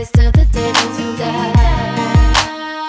it's till the day that we die.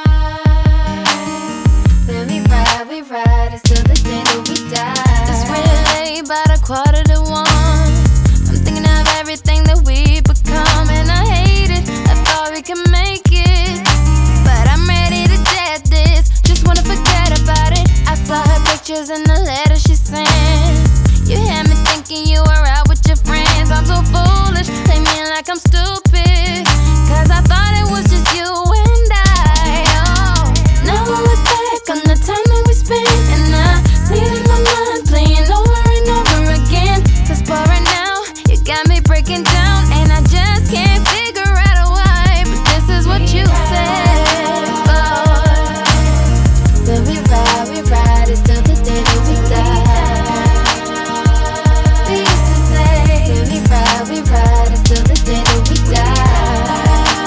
Then we ride, it's till the day that we die. It's really late, about 1:45. I'm thinking of everything that we become, and I hate it. I thought we could make it, but I'm ready to dead this. Just wanna forget about it. I saw her pictures in the letter she sent. You had me thinking you were out with your friends. I'm so foolish, play me like I'm stupid, 'cause I thought it was just you and I. Oh, now I look back on the time that we spent, and I see it in my mind playing over and over again. 'cause for right now, you got me breaking down, and I just can't figure out a why. But this is what you said, boy. Then we ride, it's till the day that we die. We used to say, then we ride, it's till the day that we die.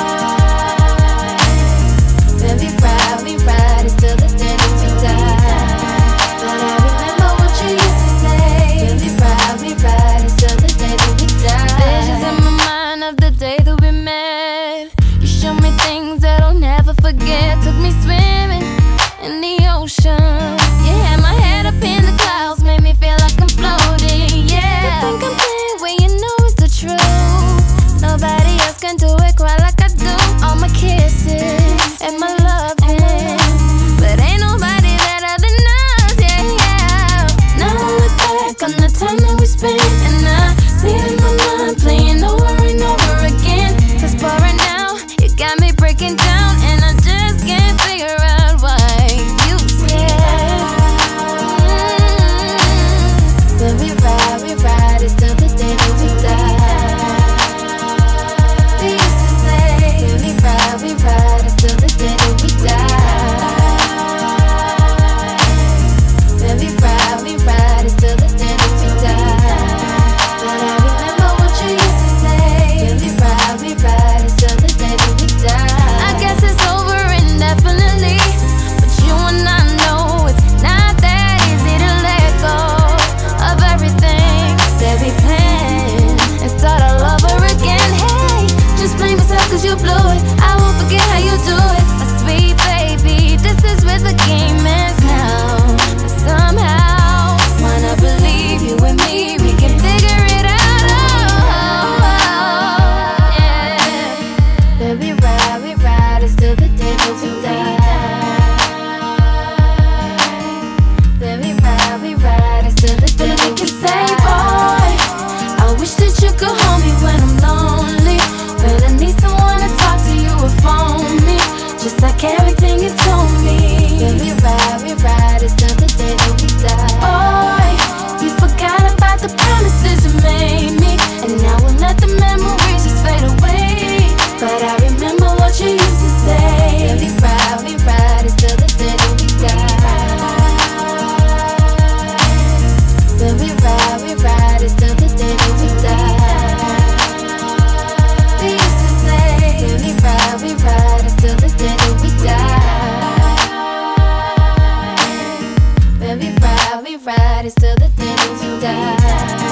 Then we ride, it's till the day that we die. But I remember what you used to say. Then we ride, it's till the day that we die. Visions in my mind of the day that we met. You showed me things that I'll never forget. Took me swimming in the ocean. You had my head up in the clouds, made me feel like I'm floating. Yeah, You think I'm playing when you know it's the truth. Nobody else can do it quite like I do. All my kisses and my loving, but ain't nobody better than us. Yeah, yeah. now I look back on the time that we spent, and I see it in my mind playing over and over again. 'Cause for right now, you got me breaking down, and I just can't figure out why you said. Then we ride, it's till the day that we die. We used to say, then we ride, it's till the day that we die. Then we ride, it's till the day that we die. But I remember what you used to say. Then we ride, it's till the day that we die. I guess it's over indefinitely, but you and I know it's not that easy to let go of everything that we planned and start all over again. Hey, just blame yourself 'cause you blew it. I won't forget how you do it. My sweet baby, this is where the game ends now. But somehow, wanna believe you and me, we can figure it out. Oh, yeah. Then we ride, it's till the day that we die. Then we ride, it's till the day that we say, boy, I wish that you could hold me when I'm lonely, but I need someone to talk to, you or phone me, just like everything you told me. Then we ride, it's till the day that we die. Boy, you forgot about the promises you made me, and now we'll let the memories just fade away. But I remember what you used to say. Then we ride, it's till the day that we die. Then we ride, it's till the day that we die. We used to say, then we ride, it's till the day that we die. Then we ride, it's till the day that we die.